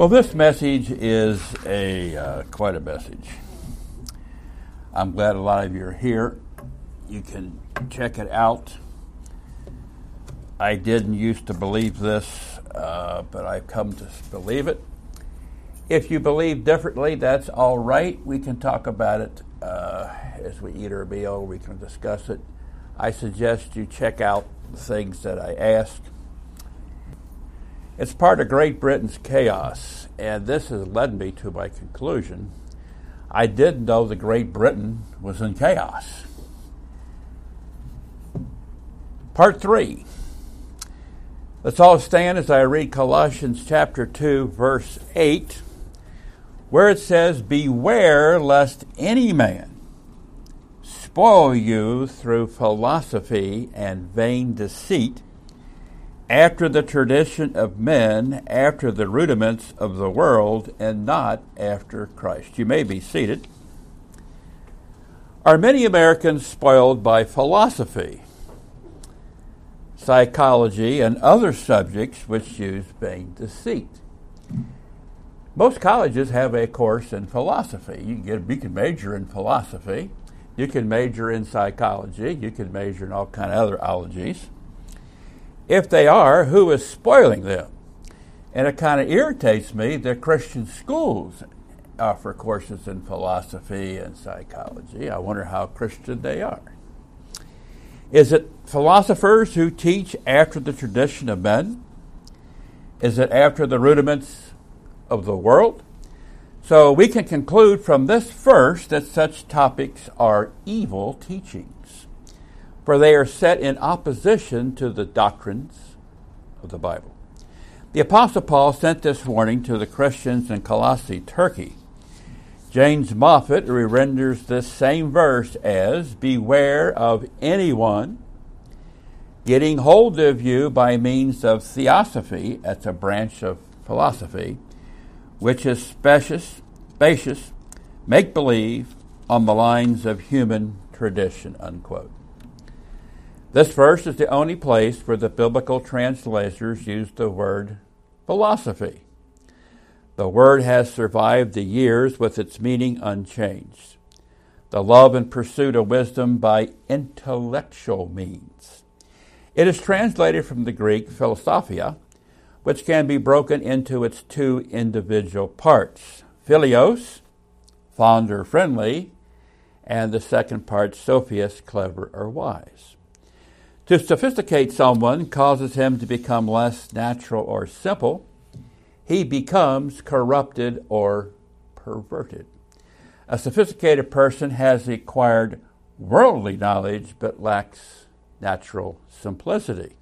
Well, this message is quite a message. I'm glad a lot of you are here. You can check it out. I didn't used to believe this, but I've come to believe it. If you believe differently, that's all right. We can talk about it as we eat our meal. We can discuss it. I suggest you check out the things that I ask. It's part of Great Britain's chaos, and this has led me to my conclusion. I didn't know that Great Britain was in chaos. Part 3. Let's all stand as I read Colossians chapter 2, verse 8, where it says, "Beware lest any man spoil you through philosophy and vain deceit, after the tradition of men, after the rudiments of the world, and not after Christ." You may be seated. Are many Americans spoiled by philosophy, psychology, and other subjects which use vain deceit? Most colleges have a course in philosophy. You can major in philosophy. You can major in psychology. You can major in all kind of other ologies. If they are, who is spoiling them? And it kind of irritates me that Christian schools offer courses in philosophy and psychology. I wonder how Christian they are. Is it philosophers who teach after the tradition of men? Is it after the rudiments of the world? So we can conclude from this verse that such topics are evil teachings, for they are set in opposition to the doctrines of the Bible. The Apostle Paul sent this warning to the Christians in Colossae, Turkey. James Moffat renders this same verse as, "Beware of anyone getting hold of you by means of theosophy," that's a branch of philosophy, "which is spacious, make-believe on the lines of human tradition," unquote. This verse is the only place where the biblical translators use the word philosophy. The word has survived the years with its meaning unchanged. The love and pursuit of wisdom by intellectual means. It is translated from the Greek philosophia, which can be broken into its two individual parts: philios, fond or friendly, and the second part, sophios, clever or wise. To sophisticate someone causes him to become less natural or simple. He becomes corrupted or perverted. A sophisticated person has acquired worldly knowledge but lacks natural simplicity.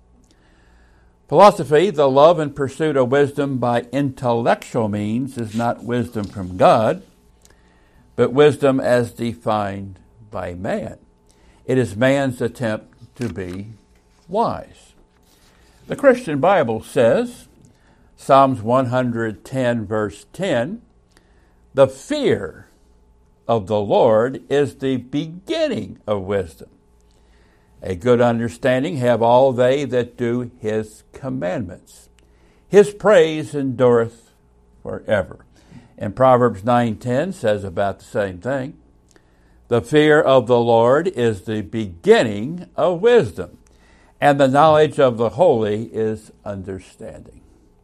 Philosophy, the love and pursuit of wisdom by intellectual means, is not wisdom from God, but wisdom as defined by man. It is man's attempt to be wise. The Christian Bible says, Psalms 110, verse 10, "The fear of the Lord is the beginning of wisdom. A good understanding have all they that do his commandments. His praise endureth forever." And Proverbs 9:10 says about the same thing. "The fear of the Lord is the beginning of wisdom, and the knowledge of the holy is understanding."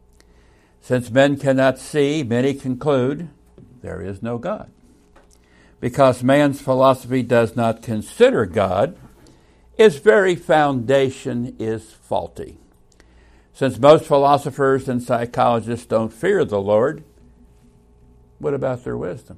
Since men cannot see, many conclude there is no God. Because man's philosophy does not consider God, its very foundation is faulty. Since most philosophers and psychologists don't fear the Lord, what about their wisdom?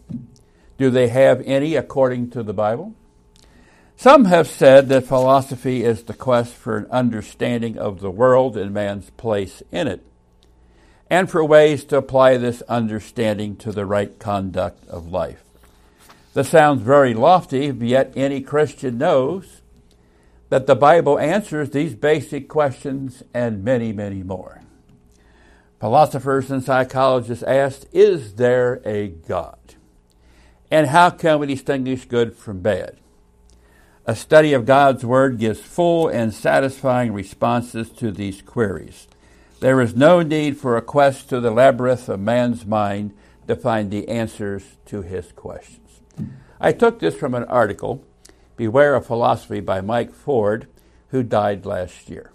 Do they have any according to the Bible? Some have said that philosophy is the quest for an understanding of the world and man's place in it, and for ways to apply this understanding to the right conduct of life. This sounds very lofty, yet any Christian knows that the Bible answers these basic questions and many, many more. Philosophers and psychologists asked, is there a God? And how can we distinguish good from bad? A study of God's Word gives full and satisfying responses to these queries. There is no need for a quest to the labyrinth of man's mind to find the answers to his questions. I took this from an article, Beware of Philosophy, by Mike Ford, who died last year.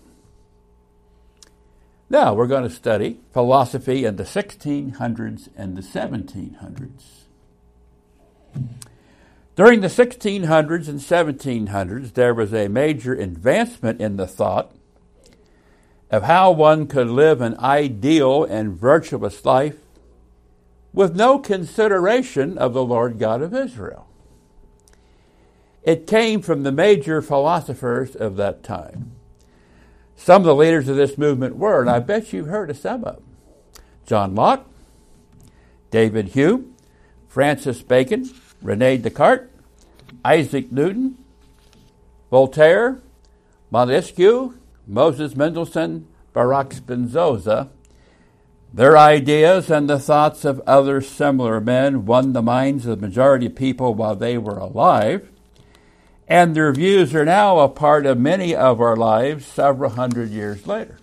Now we're going to study philosophy in the 1600s and the 1700s. During the 1600s and 1700s, there was a major advancement in the thought of how one could live an ideal and virtuous life with no consideration of the Lord God of Israel. It came from the major philosophers of that time. Some of the leaders of this movement were, and I bet you've heard of some of them: John Locke, David Hume, Francis Bacon, René Descartes, Isaac Newton, Voltaire, Montesquieu, Moses Mendelssohn, Baruch Spinoza. Their ideas and the thoughts of other similar men won the minds of the majority of people while they were alive, and their views are now a part of many of our lives several hundred years later.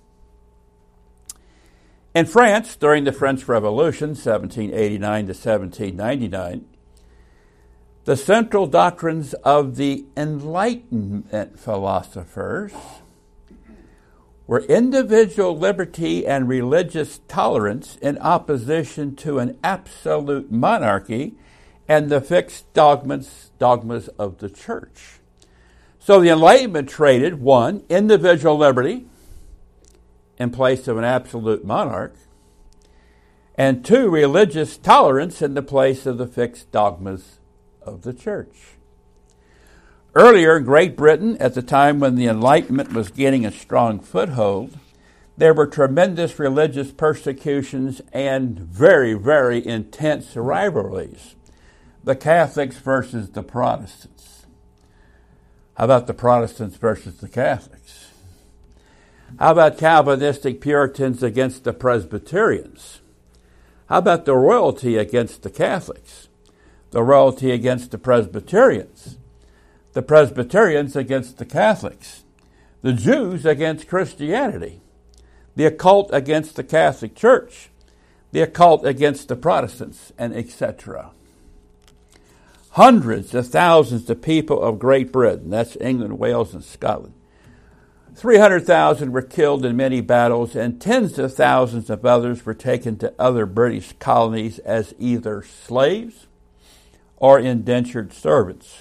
In France, during the French Revolution, 1789 to 1799, the central doctrines of the Enlightenment philosophers were individual liberty and religious tolerance in opposition to an absolute monarchy and the fixed dogmas of the church. So the Enlightenment traded, one, individual liberty in place of an absolute monarch, and two, religious tolerance in the place of the fixed dogmas of the church. Earlier in Great Britain, at the time when the Enlightenment was gaining a strong foothold, there were tremendous religious persecutions and very, very intense rivalries. The Catholics versus the Protestants. How about the Protestants versus the Catholics? How about Calvinistic Puritans against the Presbyterians? How about the royalty against the Catholics? The royalty against the Presbyterians? The Presbyterians against the Catholics? The Jews against Christianity? The occult against the Catholic Church? The occult against the Protestants? And etc. Hundreds of thousands of people of Great Britain, that's England, Wales, and Scotland, 300,000 were killed in many battles, and tens of thousands of others were taken to other British colonies as either slaves or indentured servants.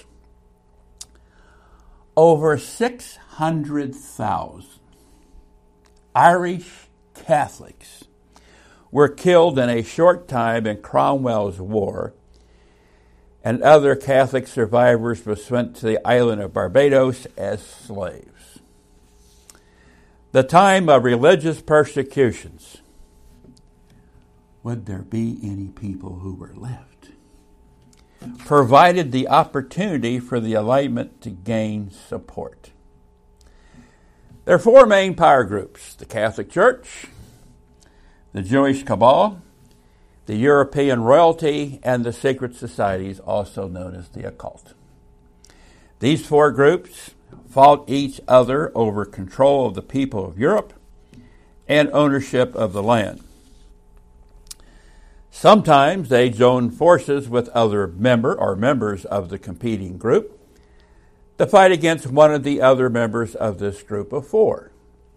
Over 600,000 Irish Catholics were killed in a short time in Cromwell's War, and other Catholic survivors were sent to the island of Barbados as slaves. The time of religious persecutions. Would there be any people who were left? Provided the opportunity for the Enlightenment to gain support. There are four main power groups: the Catholic Church, the Jewish cabal, the European royalty, and the secret societies, also known as the occult. These four groups fought each other over control of the people of Europe and ownership of the land. Sometimes they joined forces with other members of the competing group to fight against one of the other members of this group of four.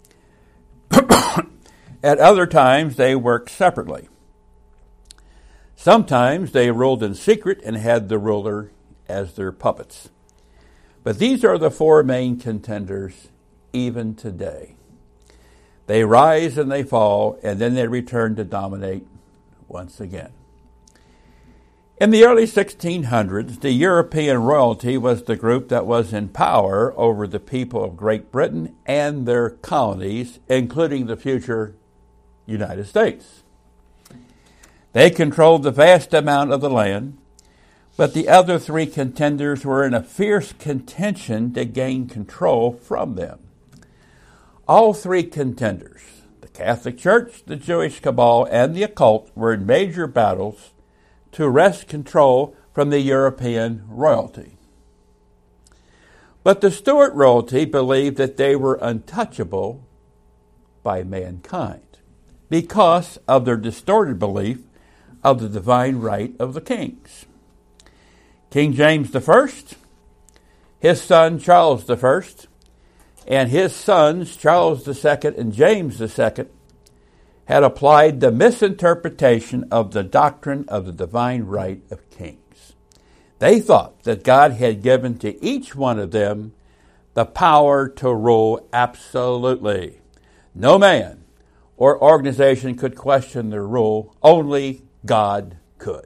At other times, they worked separately. Sometimes they ruled in secret and had the ruler as their puppets. But these are the four main contenders even today. They rise and they fall, and then they return to dominate once again. In the early 1600s, the European royalty was the group that was in power over the people of Great Britain and their colonies, including the future United States. They controlled the vast amount of the land, but the other three contenders were in a fierce contention to gain control from them. All three contenders, the Catholic Church, the Jewish cabal, and the occult, were in major battles to wrest control from the European royalty. But the Stuart royalty believed that they were untouchable by mankind because of their distorted belief of the divine right of the kings. King James I, his son Charles I, and his sons Charles II and James II had applied the misinterpretation of the doctrine of the divine right of kings. They thought that God had given to each one of them the power to rule absolutely. No man or organization could question their rule, only God could.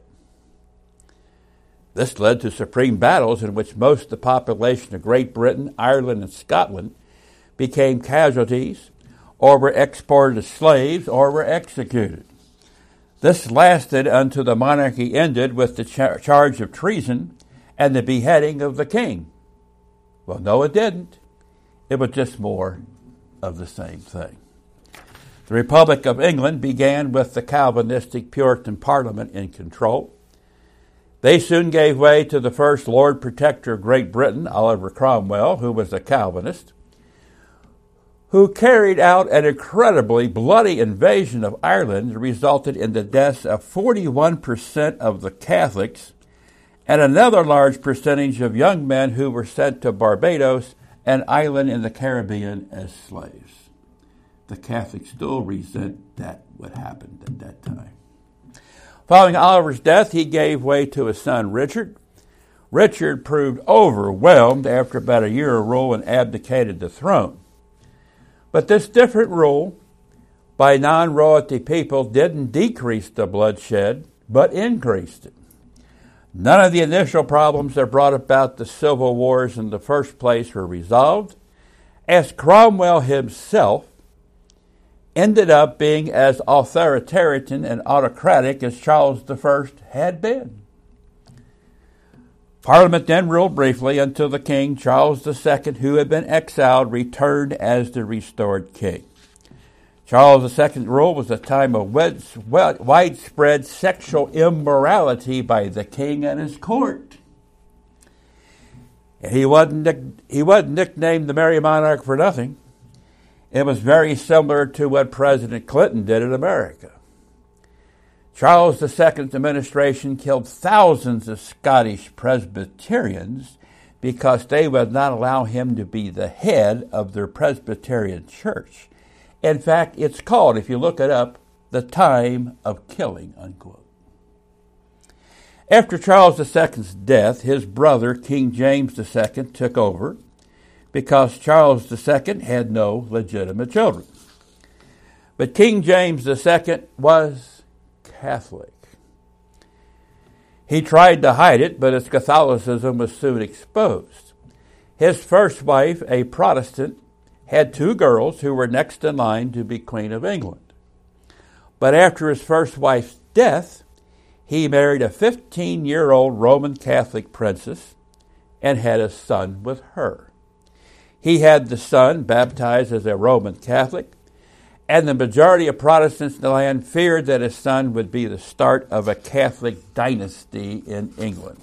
This led to supreme battles in which most of the population of Great Britain, Ireland, and Scotland became casualties or were exported as slaves or were executed. This lasted until the monarchy ended with the charge of treason and the beheading of the king. Well, no, it didn't. It was just more of the same thing. The Republic of England began with the Calvinistic Puritan Parliament in control. They soon gave way to the first Lord Protector of Great Britain, Oliver Cromwell, who was a Calvinist, who carried out an incredibly bloody invasion of Ireland that resulted in the deaths of 41% of the Catholics and another large percentage of young men who were sent to Barbados, an island in the Caribbean, as slaves. The Catholics still resent that what happened at that time. Following Oliver's death, he gave way to his son Richard. Richard proved overwhelmed after about a year of rule and abdicated the throne. But this different rule by non-royalty people didn't decrease the bloodshed, but increased it. None of the initial problems that brought about the civil wars in the first place were resolved, as Cromwell himself ended up being as authoritarian and autocratic as Charles I had been. Parliament then ruled briefly until the king, Charles II, who had been exiled, returned as the restored king. Charles II's rule was a time of widespread sexual immorality by the king and his court. And he wasn't nicknamed the Merry Monarch for nothing. It was very similar to what President Clinton did in America. Charles II's administration killed thousands of Scottish Presbyterians because they would not allow him to be the head of their Presbyterian church. In fact, it's called, if you look it up, the time of killing, unquote. After Charles II's death, his brother, King James II, took over because Charles II had no legitimate children. But King James II was Catholic. He tried to hide it, but his Catholicism was soon exposed. His first wife, a Protestant, had two girls who were next in line to be Queen of England. But after his first wife's death, he married a 15-year-old Roman Catholic princess and had a son with her. He had the son baptized as a Roman Catholic, and the majority of Protestants in the land feared that his son would be the start of a Catholic dynasty in England.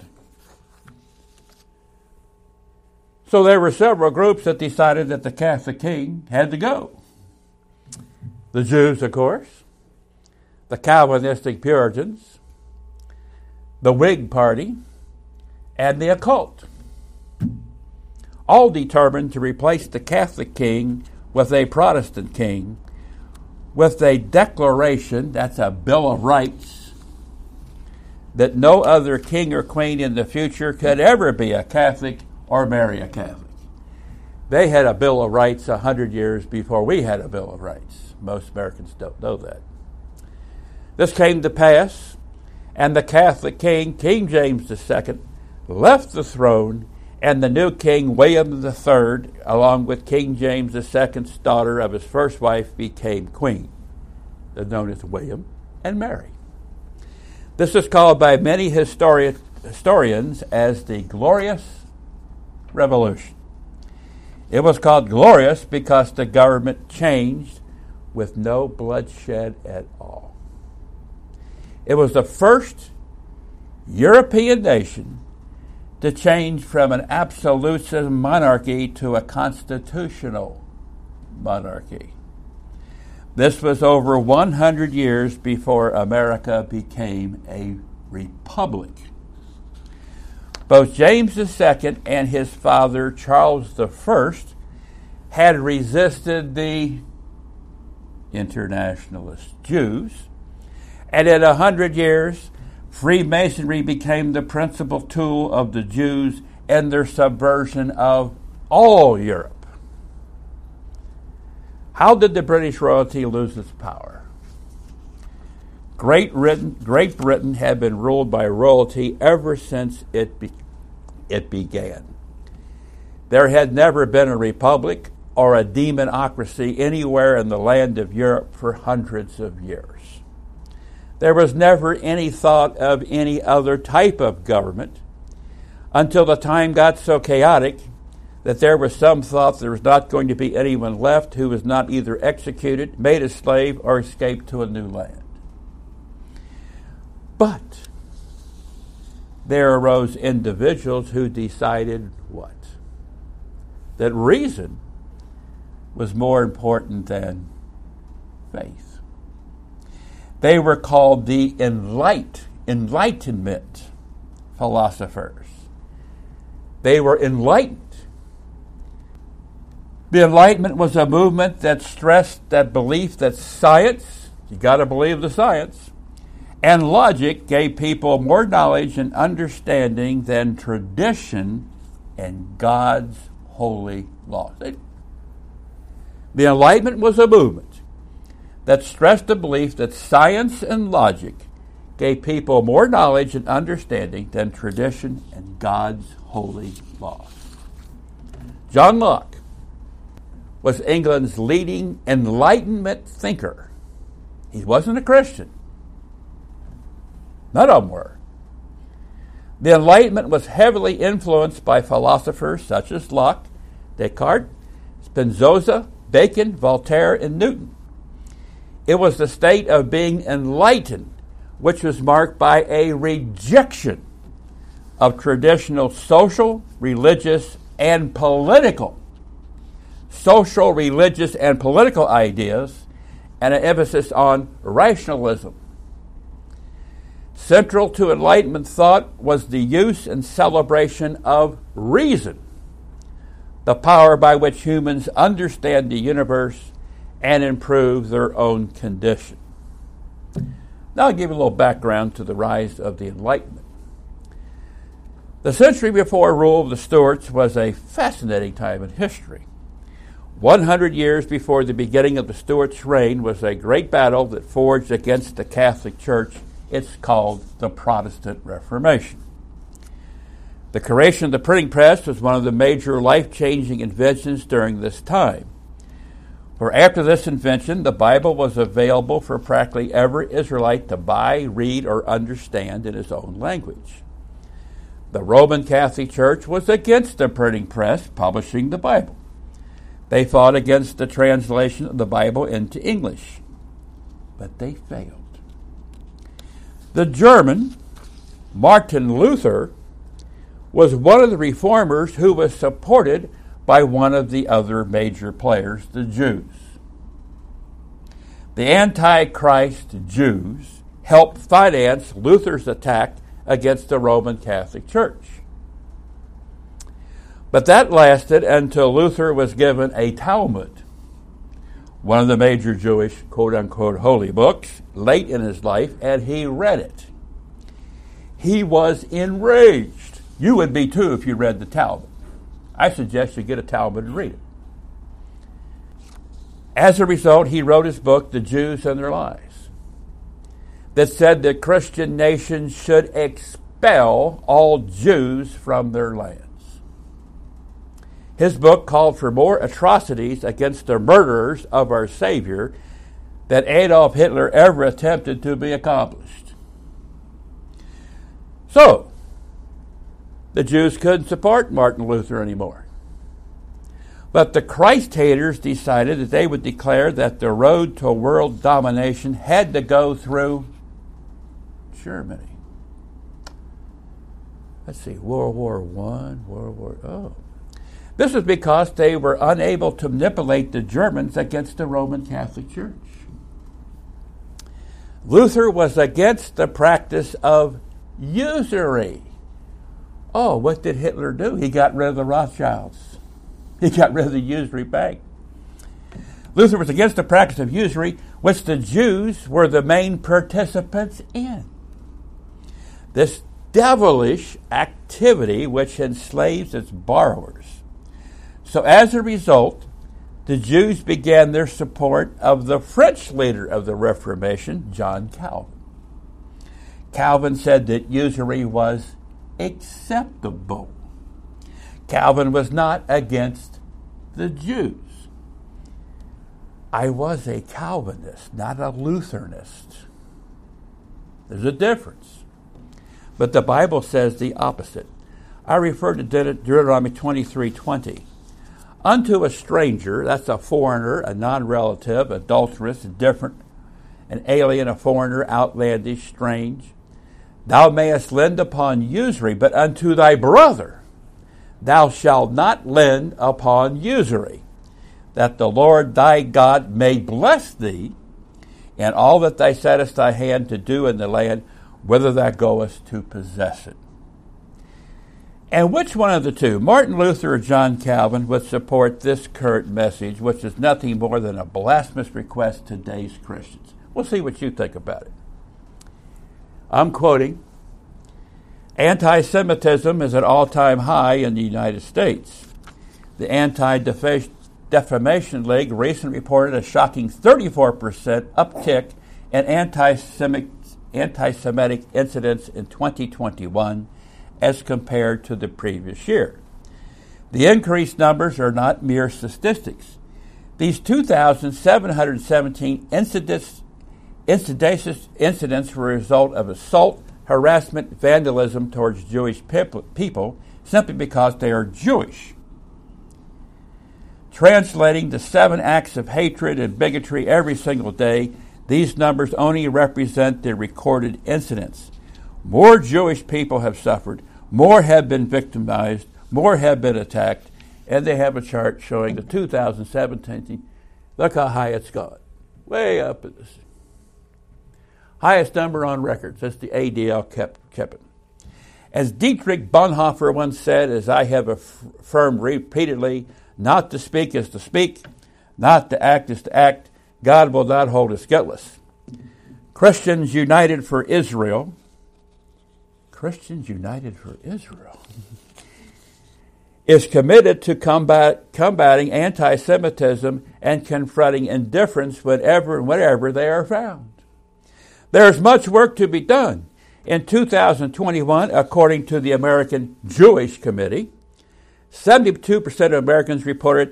So there were several groups that decided that the Catholic king had to go. The Jews, of course, the Calvinistic Puritans, the Whig Party, and the occult, all determined to replace the Catholic king with a Protestant king with a declaration, that's a Bill of Rights, that no other king or queen in the future could ever be a Catholic or marry a Catholic. They had a Bill of Rights 100 years before we had a Bill of Rights. Most Americans don't know that. This came to pass, and the Catholic king, King James II, left the throne, and the new king, William III, along with King James II's daughter of his first wife, became queen, known as William and Mary. This is called by many historians as the Glorious Revolution. It was called glorious because the government changed with no bloodshed at all. It was the first European nation to change from an absolutist monarchy to a constitutional monarchy. This was over 100 years before America became a republic. Both James II and his father, Charles I, had resisted the internationalist Jews, and in 100 years, Freemasonry became the principal tool of the Jews in their subversion of all Europe. How did the British royalty lose its power? Great Britain had been ruled by royalty ever since it began. There had never been a republic or a democracy anywhere in the land of Europe for hundreds of years. There was never any thought of any other type of government until the time got so chaotic that there was some thought there was not going to be anyone left who was not either executed, made a slave, or escaped to a new land. But there arose individuals who decided what? That reason was more important than faith. They were called the Enlightenment philosophers. They were enlightened. The Enlightenment was a movement that stressed that belief that science, you got to believe the science, and logic gave people more knowledge and understanding than tradition and God's holy laws. The Enlightenment was a movement that stressed the belief that science and logic gave people more knowledge and understanding than tradition and God's holy laws. John Locke was England's leading Enlightenment thinker. He wasn't a Christian. None of them were. The Enlightenment was heavily influenced by philosophers such as Locke, Descartes, Spinoza, Bacon, Voltaire, and Newton. It was the state of being enlightened, which was marked by a rejection of traditional social, religious, and political ideas, and an emphasis on rationalism. Central to Enlightenment thought was the use and celebration of reason, the power by which humans understand the universe and improve their own condition. Now I'll give you a little background to the rise of the Enlightenment. The century before rule of the Stuarts was a fascinating time in history. 100 years before the beginning of the Stuarts' reign was a great battle that forged against the Catholic Church. It's called the Protestant Reformation. The creation of the printing press was one of the major life-changing inventions during this time. For after this invention, the Bible was available for practically every Israelite to buy, read, or understand in his own language. The Roman Catholic Church was against the printing press publishing the Bible. They fought against the translation of the Bible into English, but they failed. The German, Martin Luther, was one of the reformers who was supported by one of the other major players, the Jews. The Antichrist Jews helped finance Luther's attack against the Roman Catholic Church. But that lasted until Luther was given a Talmud, one of the major Jewish quote-unquote holy books, late in his life, and he read it. He was enraged. You would be too if you read the Talmud. I suggest you get a Talmud and read it. As a result, he wrote his book, The Jews and Their Lies, that said that Christian nations should expel all Jews from their lands. His book called for more atrocities against the murderers of our Savior than Adolf Hitler ever attempted to be accomplished. So, the Jews couldn't support Martin Luther anymore. But the Christ haters decided that they would declare that the road to world domination had to go through Germany. Let's see, World War I. This was because they were unable to manipulate the Germans against the Roman Catholic Church. Luther was against the practice of usury. Oh, what did Hitler do? He got rid of the Rothschilds. He got rid of the usury bank. Luther was against the practice of usury, which the Jews were the main participants in. This devilish activity which enslaves its borrowers. So as a result, the Jews began their support of the French leader of the Reformation, John Calvin. Calvin said that usury was acceptable. Calvin was not against the Jews. I was a Calvinist, not a Lutheranist. There's a difference. But the Bible says the opposite. I refer to Deuteronomy 23:20. Unto a stranger, that's a foreigner, a non-relative, adulterous, different, an alien, a foreigner, outlandish, strange, thou mayest lend upon usury, but unto thy brother thou shalt not lend upon usury, that the Lord thy God may bless thee in all that thou settest thy hand to do in the land, whither thou goest to possess it. And which one of the two, Martin Luther or John Calvin, would support this current message, which is nothing more than a blasphemous request to today's Christians? We'll see what you think about it. I'm quoting, anti-Semitism is at all-time high in the United States. The Anti-Defamation League recently reported a shocking 34% uptick in anti-Semitic incidents in 2021 as compared to the previous year. The increased numbers are not mere statistics. These 2,717 incidents were a result of assault, harassment, vandalism towards Jewish people simply because they are Jewish. Translating the 7 acts of hatred and bigotry every single day, these numbers only represent the recorded incidents. More Jewish people have suffered, more have been victimized, more have been attacked, and they have a chart showing the 2017. Look how high it's gone. Way up at this. Highest number on record since the ADL kept it. As Dietrich Bonhoeffer once said, as I have affirmed repeatedly, not to speak is to speak, not to act is to act. God will not hold us guiltless. Christians United for Israel is committed to combating anti-Semitism and confronting indifference whenever and wherever they are found. There is much work to be done. In 2021, according to the American Jewish Committee, 72% of American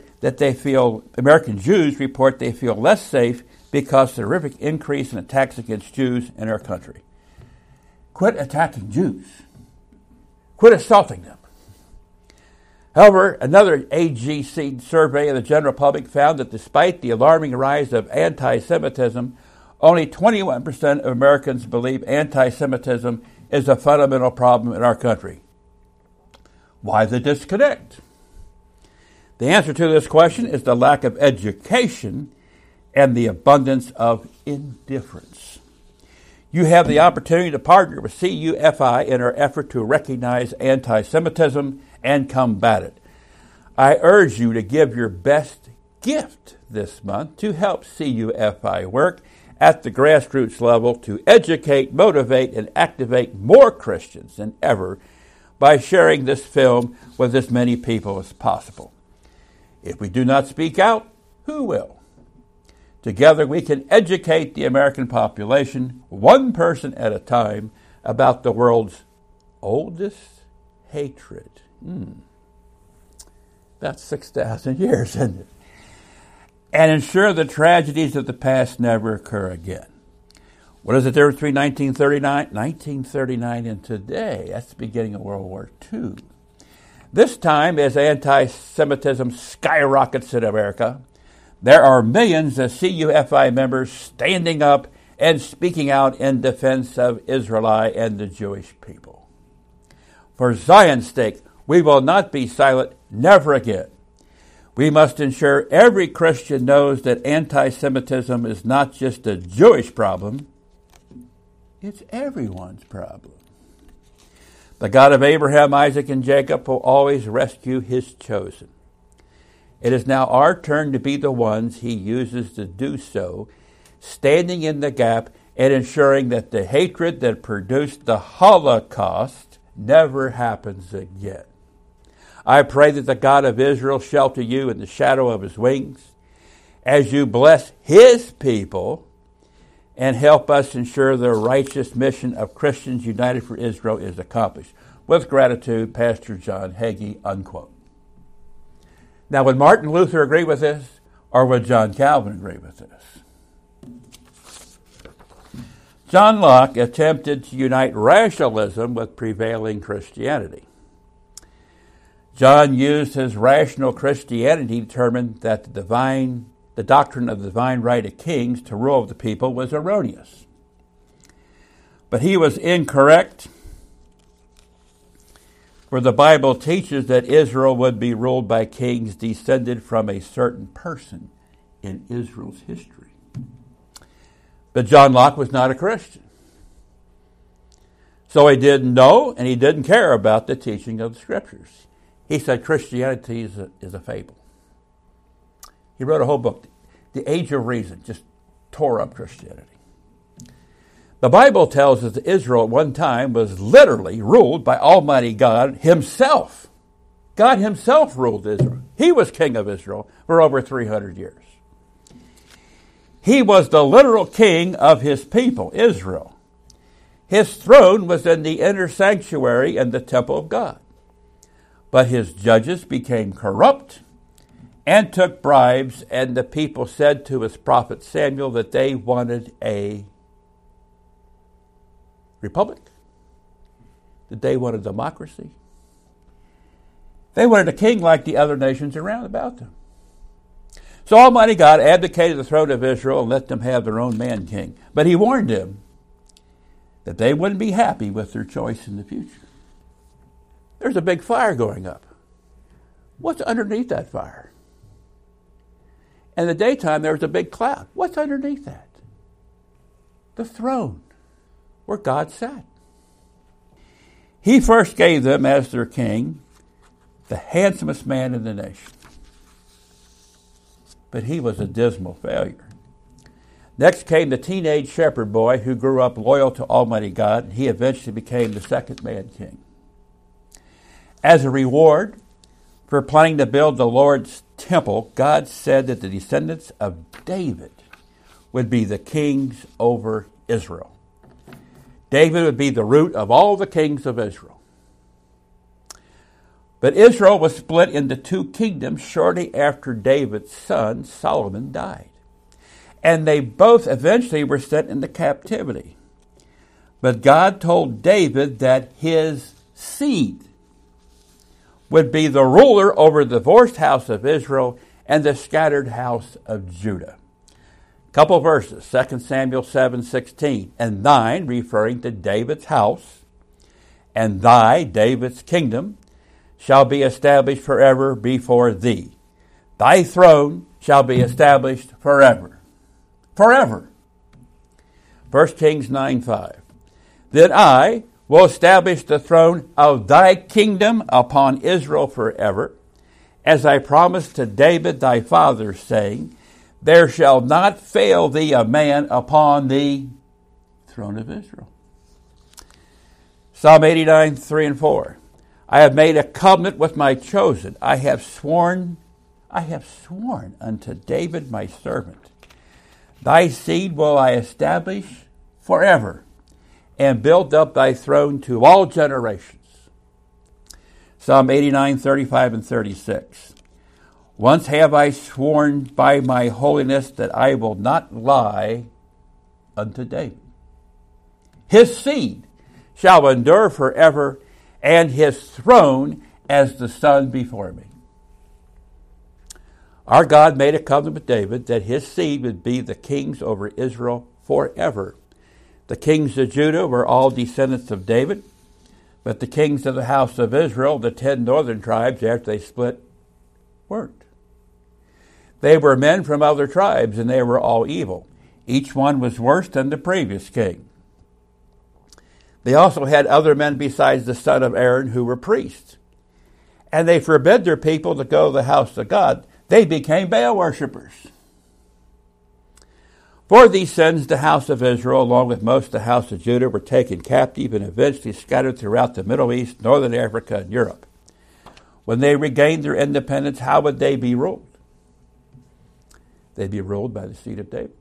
Jews report they feel less safe because of the horrific increase in attacks against Jews in our country. Quit attacking Jews. Quit assaulting them. However, another AGC survey of the general public found that despite the alarming rise of anti-Semitism, only 21% of Americans believe anti-Semitism is a fundamental problem in our country. Why the disconnect? The answer to this question is the lack of education and the abundance of indifference. You have the opportunity to partner with CUFI in our effort to recognize anti-Semitism and combat it. I urge you to give your best gift this month to help CUFI work at the grassroots level to educate, motivate, and activate more Christians than ever by sharing this film with as many people as possible. If we do not speak out, who will? Together we can educate the American population, one person at a time, about the world's oldest hatred. That's 6,000 years, isn't it? And ensure the tragedies of the past never occur again. What is the difference between 1939 and today? That's the beginning of World War II. This time, as anti-Semitism skyrockets in America, there are millions of CUFI members standing up and speaking out in defense of Israel and the Jewish people. For Zion's sake, we will not be silent, never again. We must ensure every Christian knows that anti-Semitism is not just a Jewish problem, It's everyone's problem. The God of Abraham, Isaac, and Jacob will always rescue his chosen. It is now our turn to be the ones he uses to do so, standing in the gap and ensuring that the hatred that produced the Holocaust never happens again. I pray that the God of Israel shelter you in the shadow of his wings as you bless his people and help us ensure the righteous mission of Christians United for Israel is accomplished. With gratitude, Pastor John Hagee, unquote. Now, would Martin Luther agree with this, or would John Calvin agree with this? John Locke attempted to unite rationalism with prevailing Christianity. John used his rational Christianity to determine that the doctrine of the divine right of kings to rule the people was erroneous. But he was incorrect, for the Bible teaches that Israel would be ruled by kings descended from a certain person in Israel's history. But John Locke was not a Christian. So he didn't know and he didn't care about the teaching of the Scriptures. He said Christianity is a fable. He wrote a whole book, The Age of Reason, just tore up Christianity. The Bible tells us that Israel at one time was literally ruled by Almighty God himself. God himself ruled Israel. He was king of Israel for over 300 years. He was the literal king of his people, Israel. His throne was in the inner sanctuary and the temple of God. But his judges became corrupt and took bribes, and the people said to his prophet Samuel that they wanted a republic, that they wanted democracy. They wanted a king like the other nations around about them. So Almighty God abdicated the throne of Israel and let them have their own man king. But he warned them that they wouldn't be happy with their choice in the future. There's a big fire going up. What's underneath that fire? In the daytime, there's a big cloud. What's underneath that? The throne where God sat. He first gave them as their king the handsomest man in the nation. But he was a dismal failure. Next came the teenage shepherd boy who grew up loyal to Almighty God, and he eventually became the second man king. As a reward for planning to build the Lord's temple, God said that the descendants of David would be the kings over Israel. David would be the root of all the kings of Israel. But Israel was split into two kingdoms shortly after David's son Solomon died. And they both eventually were sent into captivity. But God told David that his seed would be the ruler over the divorced house of Israel and the scattered house of Judah. Couple verses, 2 Samuel 7:16, and thine, referring to David's house, and thy, David's kingdom, shall be established forever before thee. Thy throne shall be established forever. Forever. 1 Kings 9:5. Then I will establish the throne of thy kingdom upon Israel forever, as I promised to David thy father, saying, there shall not fail thee a man upon the throne of Israel. Psalm 89:3 and 4. I have made a covenant with my chosen. I have sworn unto David my servant. Thy seed will I establish forever, and build up thy throne to all generations. Psalm 89:35 and 36. Once have I sworn by my holiness that I will not lie unto David. His seed shall endure forever, and his throne as the sun before me. Our God made a covenant with David that his seed would be the kings over Israel forever. The kings of Judah were all descendants of David, but the kings of the house of Israel, the 10 northern tribes after they split, weren't. They were men from other tribes, and they were all evil. Each one was worse than the previous king. They also had other men besides the son of Aaron who were priests. And they forbid their people to go to the house of God. They became Baal worshippers. For these sins, the house of Israel, along with most of the house of Judah, were taken captive and eventually scattered throughout the Middle East, Northern Africa, and Europe. When they regained their independence, how would they be ruled? They'd be ruled by the seed of David.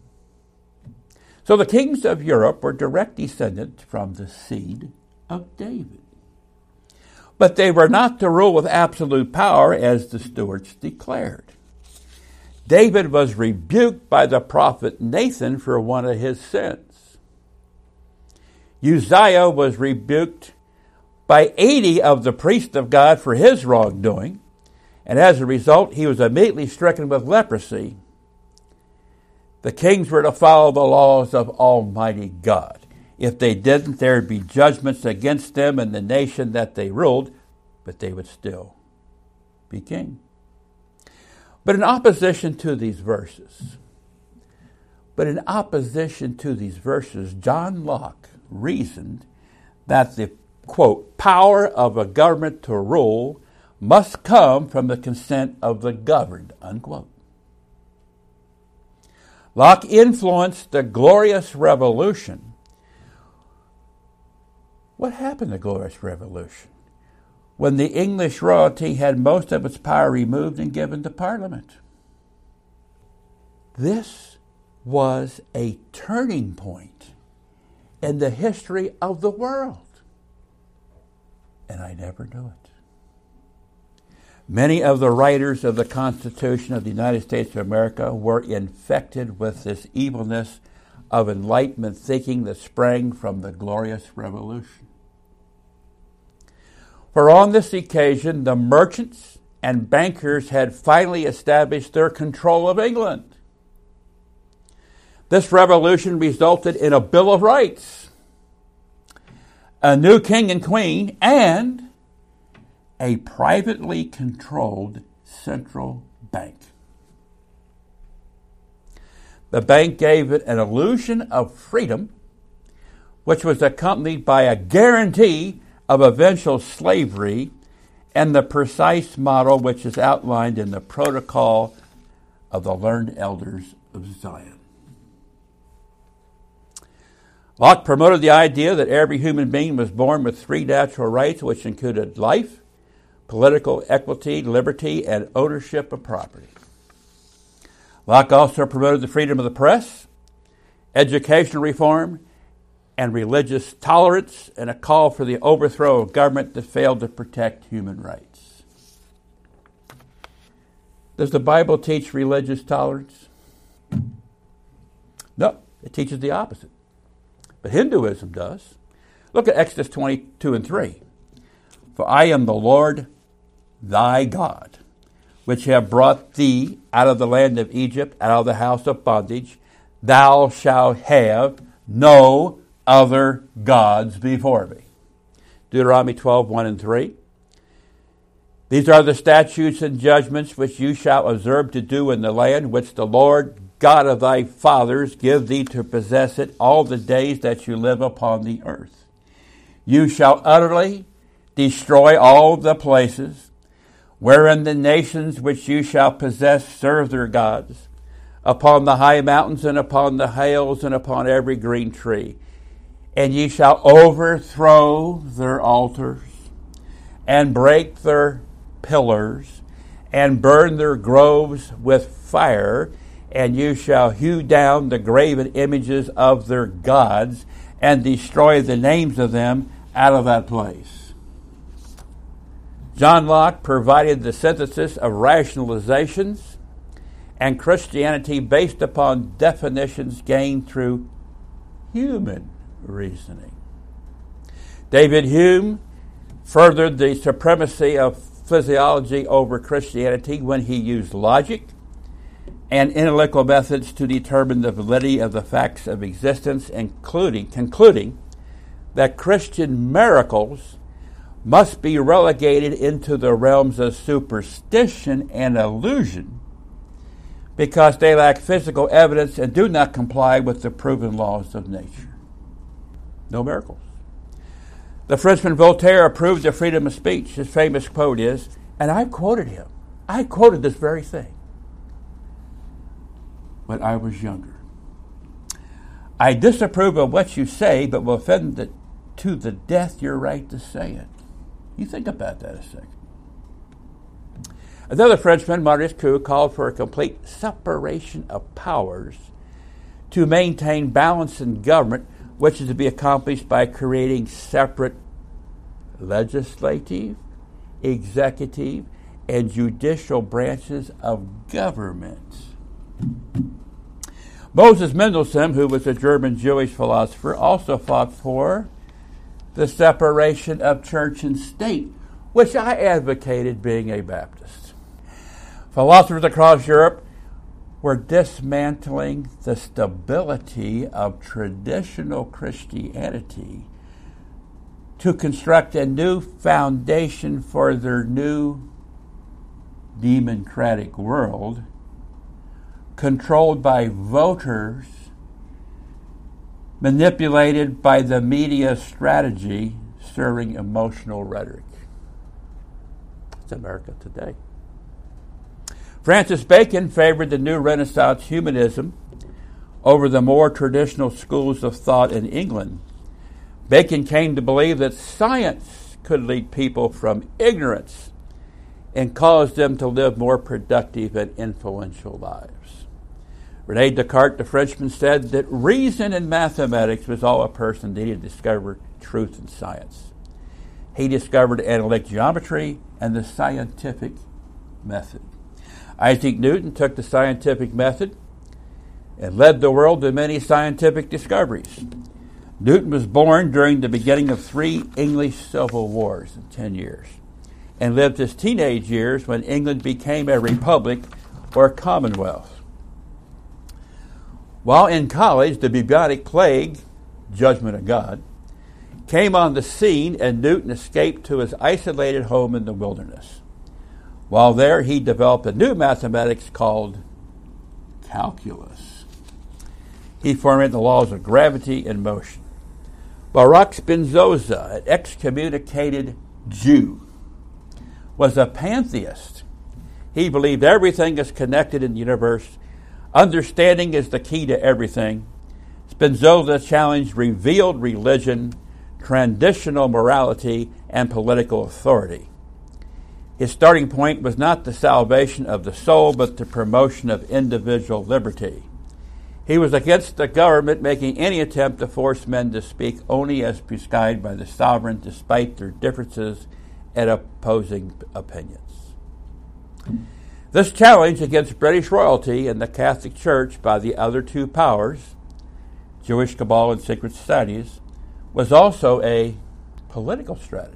So the kings of Europe were direct descendants from the seed of David. But they were not to rule with absolute power, as the Stuarts declared. David was rebuked by the prophet Nathan for one of his sins. Uzziah was rebuked by 80 of the priests of God for his wrongdoing, and as a result, he was immediately stricken with leprosy. The kings were to follow the laws of Almighty God. If they didn't, there would be judgments against them and the nation that they ruled, but they would still be king. But in opposition to these verses, John Locke reasoned that the, quote, power of a government to rule must come from the consent of the governed, unquote. Locke influenced the Glorious Revolution. What happened to the Glorious Revolution? When the English royalty had most of its power removed and given to Parliament. This was a turning point in the history of the world. And I never knew it. Many of the writers of the Constitution of the United States of America were infected with this evilness of Enlightenment thinking that sprang from the Glorious Revolution. For on this occasion, the merchants and bankers had finally established their control of England. This revolution resulted in a Bill of Rights, a new king and queen, and a privately controlled central bank. The bank gave it an illusion of freedom, which was accompanied by a guarantee of eventual slavery and the precise model which is outlined in the protocol of the learned elders of Zion. Locke promoted the idea that every human being was born with 3 natural rights, which included life, political equity, liberty, and ownership of property. Locke also promoted the freedom of the press, educational reform, and religious tolerance, and a call for the overthrow of government that failed to protect human rights. Does the Bible teach religious tolerance? No, it teaches the opposite. But Hinduism does. Look at Exodus 22:3. For I am the Lord thy God, which have brought thee out of the land of Egypt, out of the house of bondage. Thou shalt have no other gods before me. Deuteronomy 12:1-3. These are the statutes and judgments which you shall observe to do in the land which the Lord God of thy fathers give thee to possess it all the days that you live upon the earth. You shall utterly destroy all the places wherein the nations which you shall possess serve their gods, upon the high mountains and upon the hills and upon every green tree. And ye shall overthrow their altars, and break their pillars, and burn their groves with fire, and you shall hew down the graven images of their gods, and destroy the names of them out of that place. John Locke provided the synthesis of rationalizations and Christianity based upon definitions gained through human reasoning. David Hume furthered the supremacy of physiology over Christianity when he used logic and analytical methods to determine the validity of the facts of existence, concluding that Christian miracles must be relegated into the realms of superstition and illusion because they lack physical evidence and do not comply with the proven laws of nature. No miracles. The Frenchman Voltaire approved of freedom of speech. His famous quote is, and I quoted him. I quoted this very thing when I was younger. I disapprove of what you say, but will defend to the death your right to say it. You think about that a second. Another Frenchman, Montesquieu, called for a complete separation of powers to maintain balance in government, which is to be accomplished by creating separate legislative, executive, and judicial branches of government. Moses Mendelssohn, who was a German Jewish philosopher, also fought for the separation of church and state, which I advocated being a Baptist. Philosophers across Europe were dismantling the stability of traditional Christianity to construct a new foundation for their new democratic world, controlled by voters, manipulated by the media strategy, serving emotional rhetoric. It's America today. Francis Bacon favored the new Renaissance humanism over the more traditional schools of thought in England. Bacon came to believe that science could lead people from ignorance and cause them to live more productive and influential lives. René Descartes, the Frenchman, said that reason in mathematics was all a person needed to discover truth in science. He discovered analytic geometry and the scientific method. Isaac Newton took the scientific method and led the world to many scientific discoveries. Newton was born during the beginning of 3 English civil wars in 10 years and lived his teenage years when England became a republic or commonwealth. While in college, the bubonic plague, judgment of God, came on the scene and Newton escaped to his isolated home in the wilderness. While there, he developed a new mathematics called calculus. He formulated the laws of gravity and motion. Baruch Spinoza, an excommunicated Jew, was a pantheist. He believed everything is connected in the universe. Understanding is the key to everything. Spinoza challenged revealed religion, traditional morality, and political authority. His starting point was not the salvation of the soul, but the promotion of individual liberty. He was against the government making any attempt to force men to speak only as prescribed by the sovereign, despite their differences and opposing opinions. This challenge against British royalty and the Catholic Church by the other two powers, Jewish cabal and secret societies, was also a political strategy.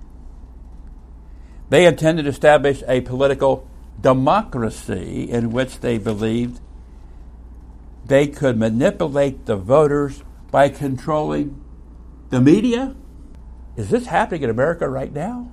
They intended to establish a political democracy in which they believed they could manipulate the voters by controlling the media. Is this happening in America right now?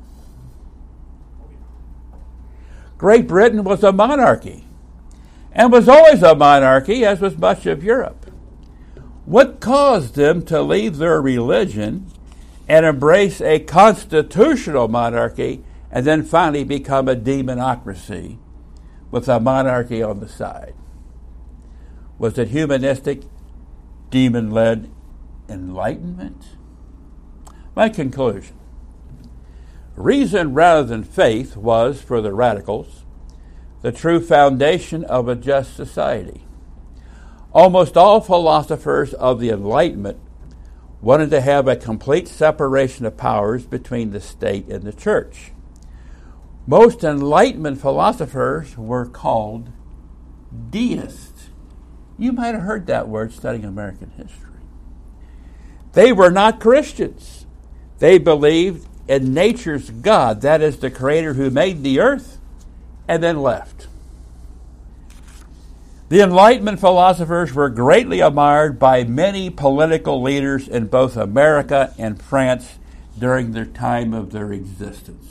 Great Britain was a monarchy and was always a monarchy, as was much of Europe. What caused them to leave their religion and embrace a constitutional monarchy and then finally become a demonocracy with a monarchy on the side? Was it humanistic, demon-led enlightenment? My conclusion: reason rather than faith was, for the radicals, the true foundation of a just society. Almost all philosophers of the Enlightenment wanted to have a complete separation of powers between the state and the church. Most Enlightenment philosophers were called deists. You might have heard that word studying American history. They were not Christians. They believed in nature's God, that is, the Creator who made the earth and then left. The Enlightenment philosophers were greatly admired by many political leaders in both America and France during the time of their existence.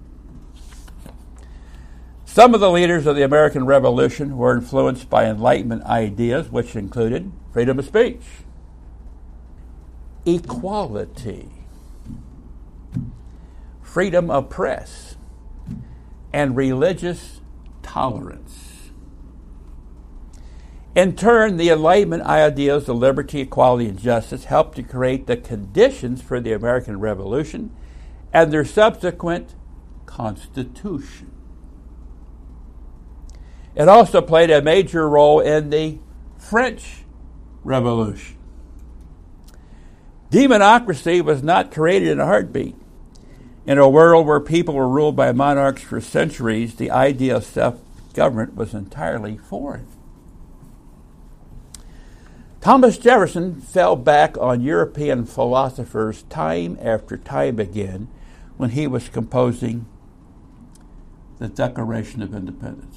Some of the leaders of the American Revolution were influenced by Enlightenment ideas, which included freedom of speech, equality, freedom of press, and religious tolerance. In turn, the Enlightenment ideals of liberty, equality, and justice helped to create the conditions for the American Revolution and their subsequent Constitution. It also played a major role in the French Revolution. Democracy was not created in a heartbeat. In a world where people were ruled by monarchs for centuries, the idea of self-government was entirely foreign. Thomas Jefferson fell back on European philosophers time after time again when he was composing the Declaration of Independence.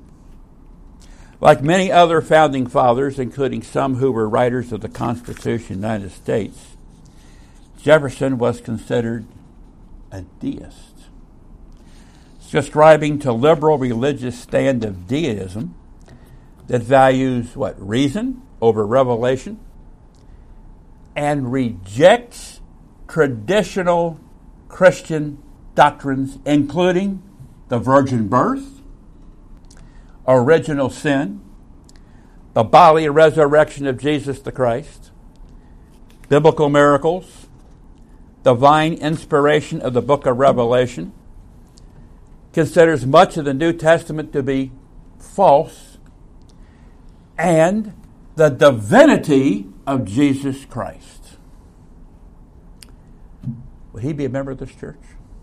Like many other founding fathers, including some who were writers of the Constitution of the United States, Jefferson was considered a deist, subscribing to liberal religious stand of deism that values reason over revelation and rejects traditional Christian doctrines, including the virgin birth, original sin, the bodily resurrection of Jesus the Christ, biblical miracles, divine inspiration of the book of Revelation, considers much of the New Testament to be false, and the divinity of Jesus Christ. Would he be a member of this church?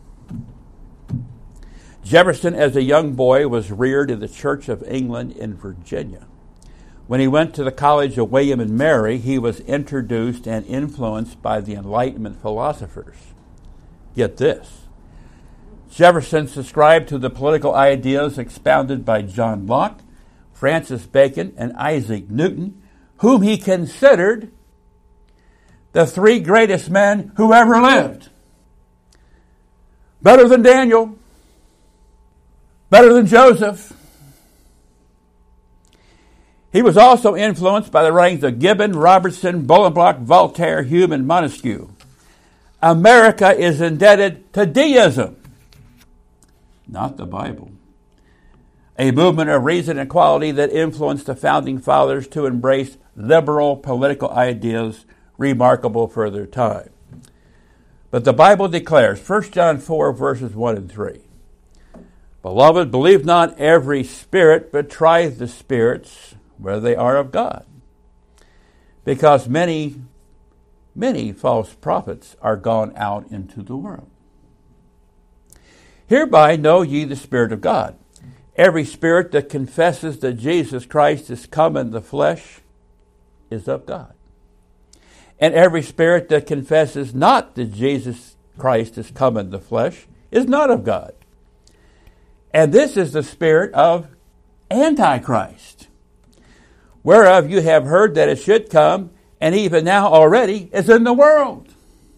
Jefferson, as a young boy, was reared in the Church of England in Virginia. When he went to the College of William and Mary, he was introduced and influenced by the Enlightenment philosophers. Get this. Jefferson subscribed to the political ideas expounded by John Locke, Francis Bacon, and Isaac Newton, whom he considered the three greatest men who ever lived. Better than Daniel, better than Joseph. He was also influenced by the writings of Gibbon, Robertson, Bolingbroke, Voltaire, Hume, and Montesquieu. America is indebted to deism, not the Bible. A movement of reason and equality that influenced the founding fathers to embrace liberal political ideas remarkable for their time. But the Bible declares, 1 John 4, verses 1 and 3, Beloved, believe not every spirit, but try the spirits, whether they are of God. Because many false prophets are gone out into the world. Hereby know ye the Spirit of God. Every spirit that confesses that Jesus Christ is come in the flesh is of God. And every spirit that confesses not that Jesus Christ is come in the flesh is not of God. And this is the spirit of Antichrist, whereof you have heard that it should come, and even now already is in the world.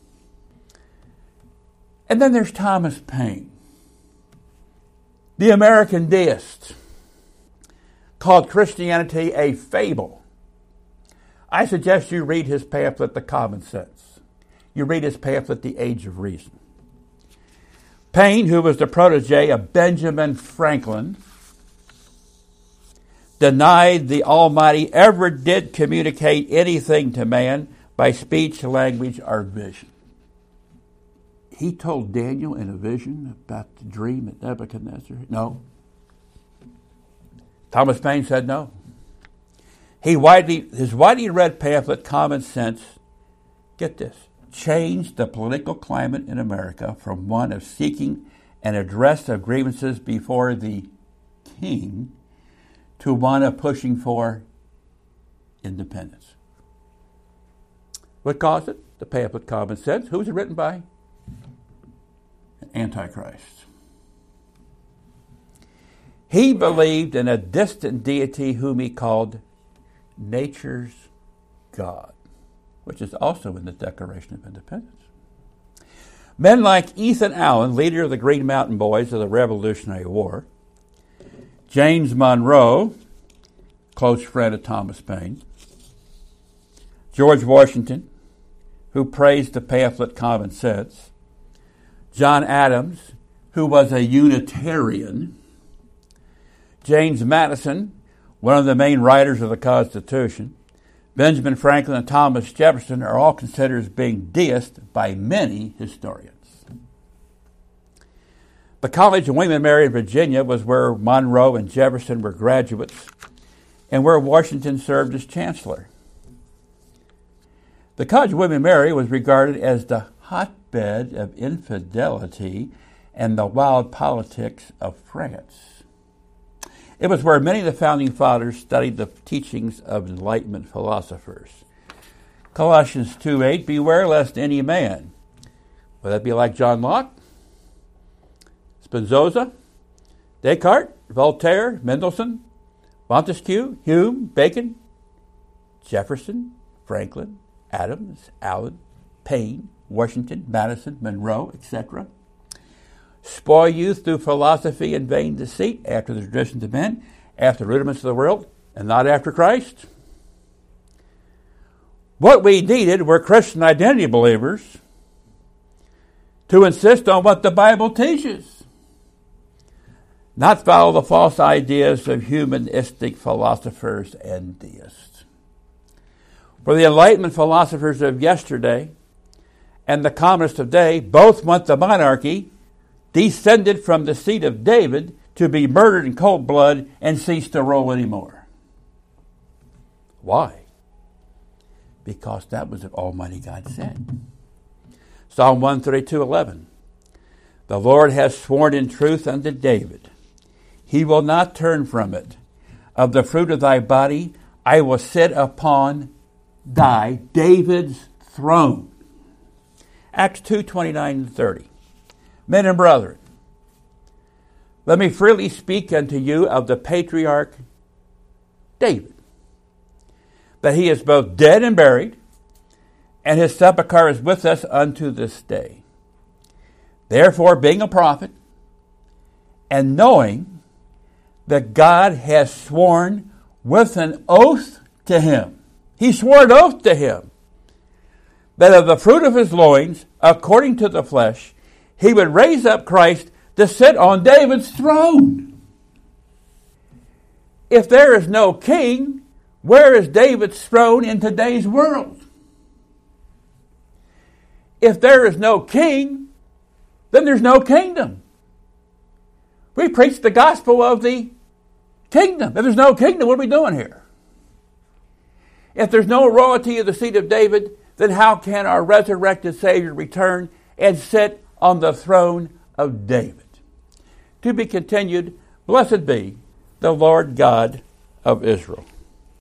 And then there's Thomas Paine, the American deist, called Christianity a fable. I suggest you read his pamphlet, The Common Sense. You read his pamphlet, The Age of Reason. Paine, who was the protege of Benjamin Franklin, denied the Almighty ever did communicate anything to man by speech, language, or vision. He told Daniel in a vision about the dream at Nebuchadnezzar. No. Thomas Paine said no. His widely read pamphlet, Common Sense, get this, changed the political climate in America from one of seeking an address of grievances before the king to one of pushing for independence. What caused it? The pamphlet Common Sense. Who was it written by? Antichrist. He believed in a distant deity whom he called nature's God, which is also in the Declaration of Independence. Men like Ethan Allen, leader of the Green Mountain Boys of the Revolutionary War, James Monroe, close friend of Thomas Paine, George Washington, who praised the pamphlet Common Sense, John Adams, who was a Unitarian, James Madison, one of the main writers of the Constitution, Benjamin Franklin and Thomas Jefferson are all considered as being deists by many historians. The College of William and Mary in Virginia was where Monroe and Jefferson were graduates and where Washington served as chancellor. The College of William and Mary was regarded as the hotbed of infidelity and the wild politics of France. It was where many of the founding fathers studied the teachings of Enlightenment philosophers. Colossians 2:8, beware lest any man, would that be like John Locke, Spinoza, Descartes, Voltaire, Mendelssohn, Montesquieu, Hume, Bacon, Jefferson, Franklin, Adams, Allen, Paine, Washington, Madison, Monroe, etc., spoil you through philosophy and vain deceit, after the traditions of men, after the rudiments of the world, and not after Christ. What we needed were Christian identity believers to insist on what the Bible teaches, not follow the false ideas of humanistic philosophers and deists. For the Enlightenment philosophers of yesterday and the communists of today both want the monarchy descended from the seed of David to be murdered in cold blood and cease to rule anymore. Why? Because that was what Almighty God said. Psalm 132:11. The Lord has sworn in truth unto David. He will not turn from it. Of the fruit of thy body I will sit upon thy David's throne. Acts 2:29-30. Men and brethren, let me freely speak unto you of the patriarch David, that he is both dead and buried, and his sepulchre is with us unto this day. Therefore, being a prophet, and knowing that God has sworn with an oath to him, he swore an oath to him, that of the fruit of his loins, according to the flesh, he would raise up Christ to sit on David's throne. If there is no king, where is David's throne in today's world? If there is no king, then there's no kingdom. We preach the gospel of the kingdom. If there's no kingdom, what are we doing here? If there's no royalty of the seed of David, then how can our resurrected Savior return and sit on the throne of David? To be continued, blessed be the Lord God of Israel.